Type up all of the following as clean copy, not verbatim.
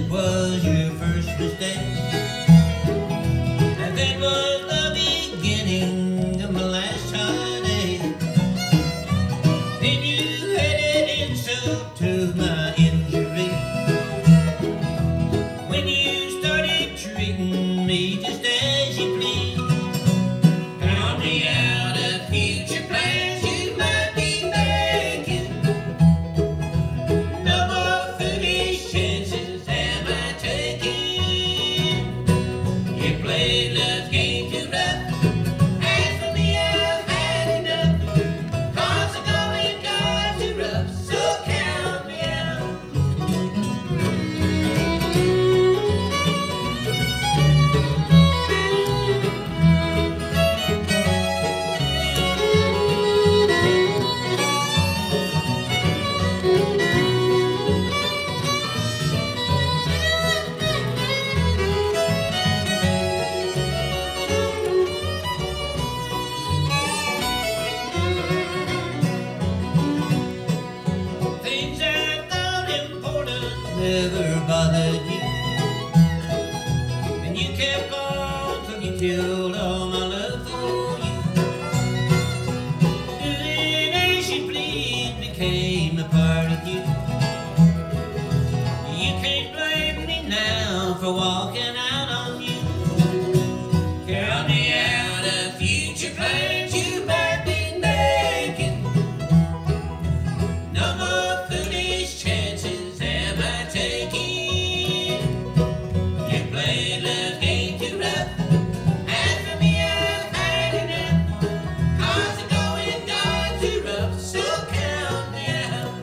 it was your first mistake. And that was the beginning of my last heartache. Then you added insult to my injury when you started treating me just as you please. Count me out of future plans you might be making. No more foolish chances am I taking. You played love's game too rough. As for me, I've had enough. Cause the going got too rough, so count me out. Things I thought important never bothered you, and you kept on till you killed all my love for you. Doing as you pleased became a part of you. You can't blame me now for walking out on you. Count me out of future plans you might be making. No more foolish chances am I taking. You played love's game too rough. As for me, I've had enough. Cause the going got too rough, so count me out.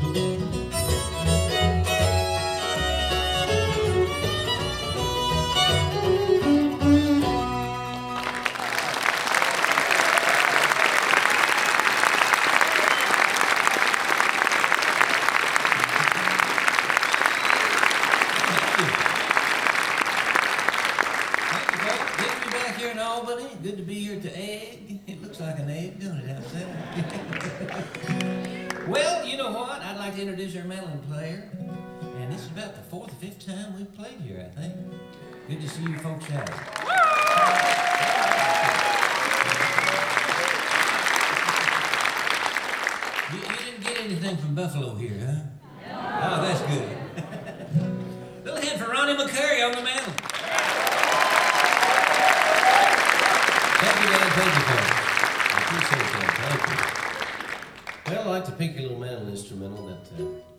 Thank you, folks. Good to be back here in Albany. Good to be here at the Egg. It looks like an egg, don't it, outside? Well, you know what? I'd like to introduce our mandolin player. And this is about the fourth or fifth time we've played here, I think. Good to see you folks out. You didn't get anything from Buffalo here, huh? Oh, that's good. Little hand for Ronnie McCurry on the mandolin. Thank you, Dad. Thank you, folks. I appreciate that. Thank you. Well, I'd like to pick a little mandolin instrumental that